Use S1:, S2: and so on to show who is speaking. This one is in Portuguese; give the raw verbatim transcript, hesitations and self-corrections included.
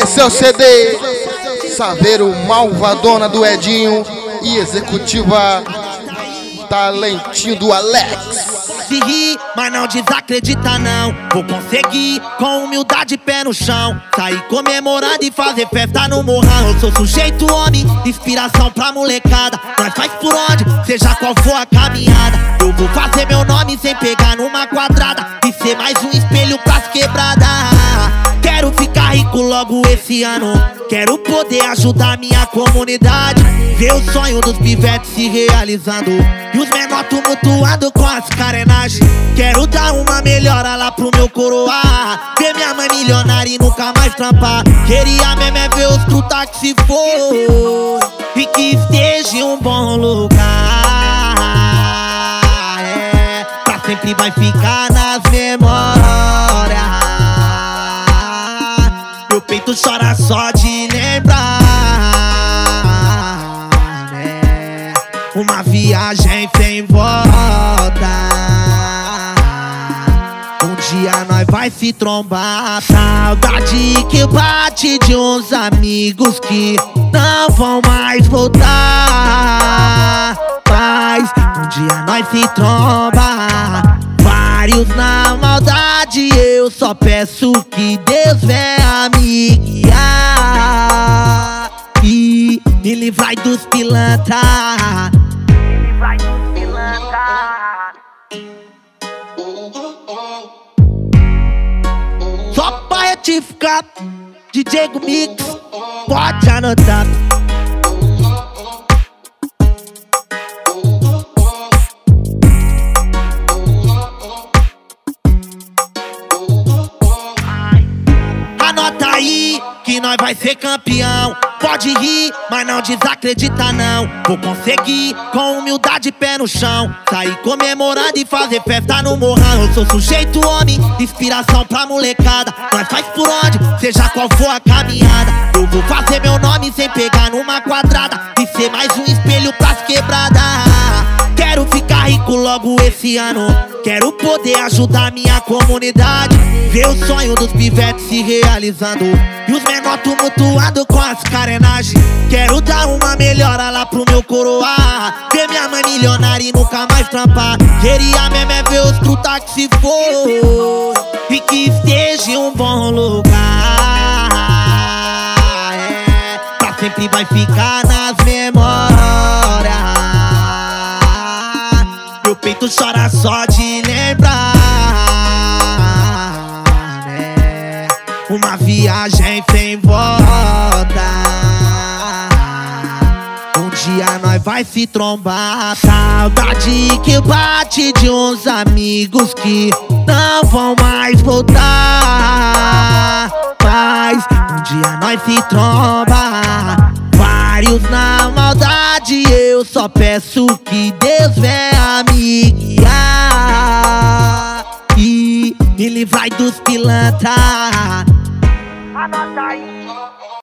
S1: Esse é o C D Saveiro Malvadona do Edinho e executiva Talentinho do Alex.
S2: Se ri, mas não desacredita não. Vou conseguir, com humildade, pé no chão. Sair comemorando e fazer festa no morrão. Eu sou sujeito homem, inspiração pra molecada. Nós faz por onde, seja qual for a caminhada. Eu vou fazer meu nome sem pegar numa quadrada e ser mais um espelho pras quebradas. Quero ficar rico logo esse ano. Quero poder ajudar minha comunidade. Ver o sonho dos pivetes se realizando e os menor tumultuando com as carenagens. Quero dar uma melhora lá pro meu coroa. Ver minha mãe milionária e nunca mais trampar. Queria mesmo é ver os truta que se for e que esteja em um bom lugar. É, pra sempre vai ficar nas memórias. Meu peito chora só de lembrar, né? Uma viagem sem volta. Um dia nós vai se trombar. Saudade que bate de uns amigos que não vão mais voltar. Mas um dia nós se tromba. Vários na maldade, eu só peço que Deus venha me guiar e me livrar dos pilantra. Me livrar dos pilantra. Só pra retificar, D J Mix, pode anotar. Anota aí que nós vai ser campeão. Pode rir, mas não desacredita não. Vou conseguir, com humildade, pé no chão. Sair comemorando e fazer festa no morrão. Eu sou sujeito homem, inspiração pra molecada. Nós faz por onde, seja qual for a caminhada. Eu vou fazer meu nome sem pegar numa quadrada e ser mais um espelho pras quebradas. Quero ficar rico logo esse ano. Quero poder ajudar minha comunidade. Ver o sonho dos pivetes se realizando e os menor tumultuando com as carenagens. Quero dar uma melhora lá pro meu coroa. Ver minha mãe milionária e nunca mais trampar. Queria mesmo é ver os truta que se for e que esteja em um bom lugar. É, pra sempre vai ficar nas memórias. Meu peito chora só de lembrar, né? Uma viagem sem volta. Um dia nós vai se trombar. Saudade que bate de uns amigos que não vão mais voltar. Mas um dia nós se tromba. Vários na maldade, eu só peço que Deus venha me guiar e me livrar dos pilantra. Anota aí.